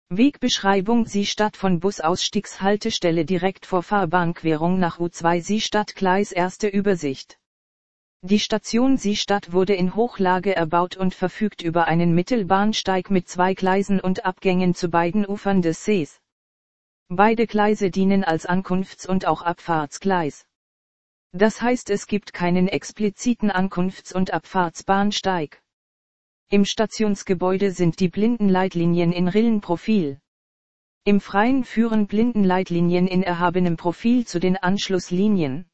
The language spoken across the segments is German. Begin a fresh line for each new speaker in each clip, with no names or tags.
Wegbeschreibung Siestadt von Busausstiegshaltestelle direkt vor Fahrbahnquerung nach U2 Siestadt Gleis Erste Übersicht. Die Station Siestadt wurde in Hochlage erbaut und verfügt über einen Mittelbahnsteig mit 2 Gleisen und Abgängen zu beiden Ufern des Sees. Beide Gleise dienen als Ankunfts- und auch Abfahrtsgleis. Das heißt, es gibt keinen expliziten Ankunfts- und Abfahrtsbahnsteig. Im Stationsgebäude sind die Blindenleitlinien in Rillenprofil. Im Freien führen Blindenleitlinien in erhabenem Profil zu den Anschlusslinien.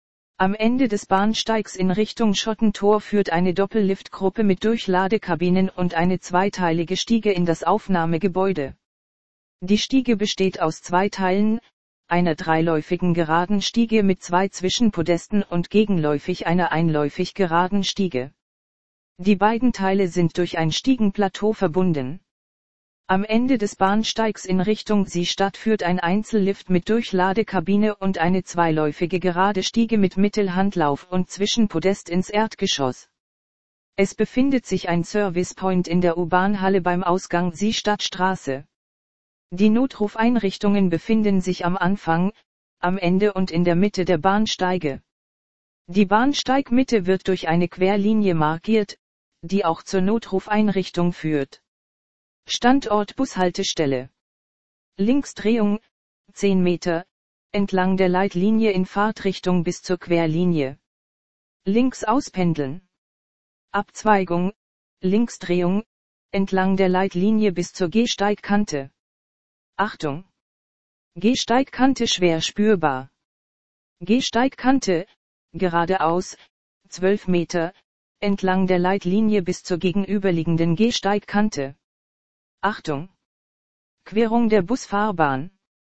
Am Ende des Bahnsteigs in Richtung Schottentor führt eine Doppelliftgruppe mit Durchladekabinen und eine zweiteilige Stiege in das Aufnahmegebäude. Die Stiege besteht aus 2 Teilen, einer dreiläufigen geraden Stiege mit 2 Zwischenpodesten und gegenläufig einer einläufig geraden Stiege. Die beiden Teile sind durch ein Stiegenplateau verbunden. Am Ende des Bahnsteigs in Richtung Siestadt führt ein Einzellift mit Durchladekabine und eine zweiläufige gerade Stiege mit Mittelhandlauf und Zwischenpodest ins Erdgeschoss. Es befindet sich ein Servicepoint in der U-Bahn-Halle beim Ausgang Siestadtstraße. Die Notrufeinrichtungen befinden sich am Anfang, am Ende und in der Mitte der Bahnsteige. Die Bahnsteigmitte wird durch eine Querlinie markiert, die auch zur Notrufeinrichtung führt. Standort Bushaltestelle. Linksdrehung, 10 Meter, entlang der Leitlinie in Fahrtrichtung bis zur Querlinie. Links auspendeln. Abzweigung, Linksdrehung, entlang der Leitlinie bis zur Gehsteigkante. Achtung! Gehsteigkante schwer spürbar. Gehsteigkante, geradeaus, 12 Meter, entlang der Leitlinie bis zur gegenüberliegenden Gehsteigkante. Achtung! Querung der Busfahrbahn.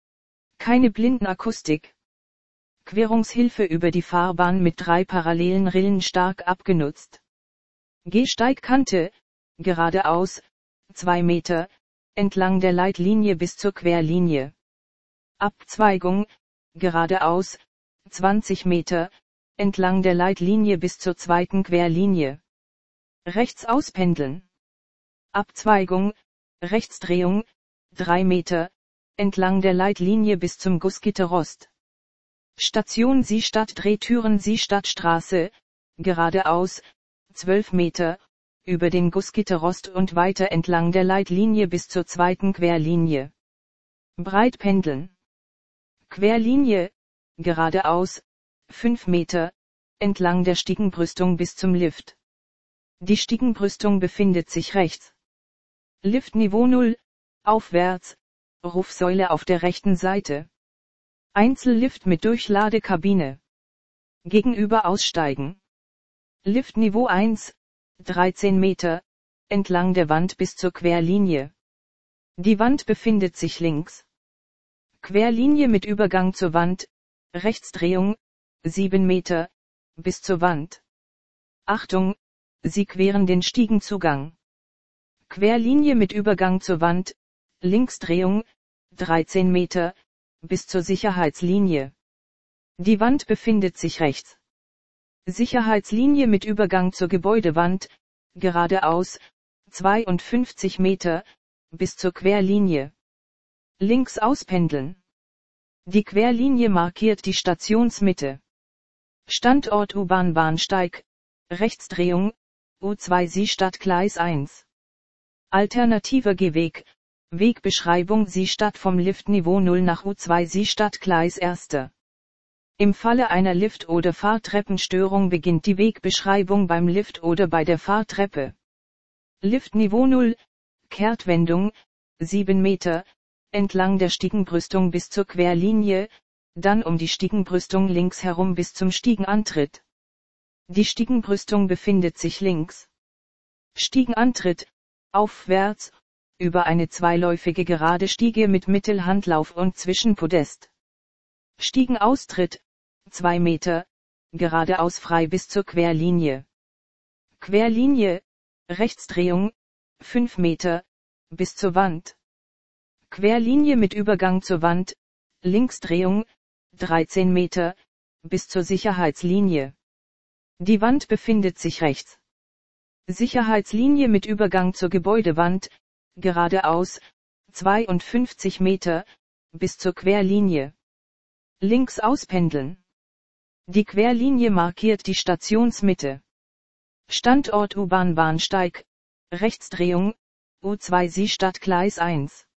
Keine Blindenakustik. Querungshilfe über die Fahrbahn mit 3 parallelen Rillen stark abgenutzt. Gehsteigkante, geradeaus, 2 Meter, entlang der Leitlinie bis zur Querlinie. Abzweigung, geradeaus, 20 Meter, entlang der Leitlinie bis zur zweiten Querlinie. Rechts auspendeln. Abzweigung, Rechtsdrehung, 3 Meter, entlang der Leitlinie bis zum Gussgitterrost. Station Siestadt Drehtüren Siestadtstraße, geradeaus, 12 Meter, über den Gussgitterrost und weiter entlang der Leitlinie bis zur zweiten Querlinie. Breit pendeln. Querlinie, geradeaus, 5 Meter, entlang der Stiegenbrüstung bis zum Lift. Die Stiegenbrüstung befindet sich rechts. Liftniveau 0, aufwärts, Rufsäule auf der rechten Seite. Einzellift mit Durchladekabine. Gegenüber aussteigen. Liftniveau 1, 13 Meter, entlang der Wand bis zur Querlinie. Die Wand befindet sich links. Querlinie mit Übergang zur Wand, Rechtsdrehung, 7 Meter, bis zur Wand. Achtung, Sie queren den Stiegenzugang. Querlinie mit Übergang zur Wand, Linksdrehung, 13 Meter, bis zur Sicherheitslinie. Die Wand befindet sich rechts. Sicherheitslinie mit Übergang zur Gebäudewand, geradeaus, 52 Meter, bis zur Querlinie. Links auspendeln. Die Querlinie markiert die Stationsmitte. Standort U-Bahn-Bahnsteig, Rechtsdrehung, U2 Siestadt Gleis 1. Alternativer Gehweg, Wegbeschreibung Siestadt vom Liftniveau 0 nach U2 Siestadt Gleis 1. Im Falle einer Lift- oder Fahrtreppenstörung beginnt die Wegbeschreibung beim Lift oder bei der Fahrtreppe. Liftniveau 0, Kehrtwendung, 7 Meter, entlang der Stiegenbrüstung bis zur Querlinie, dann um die Stiegenbrüstung links herum bis zum Stiegenantritt. Die Stiegenbrüstung befindet sich links. Stiegenantritt, aufwärts, über eine zweiläufige gerade Stiege mit Mittelhandlauf und Zwischenpodest. Stiegenaustritt, 2 Meter, geradeaus frei bis zur Querlinie. Querlinie, Rechtsdrehung, 5 Meter, bis zur Wand. Querlinie mit Übergang zur Wand, Linksdrehung, 13 Meter, bis zur Sicherheitslinie. Die Wand befindet sich rechts. Sicherheitslinie mit Übergang zur Gebäudewand, geradeaus, 52 Meter, bis zur Querlinie. Links auspendeln. Die Querlinie markiert die Stationsmitte. Standort U-Bahn-Bahnsteig, Rechtsdrehung, U2 Seestadt Gleis 1.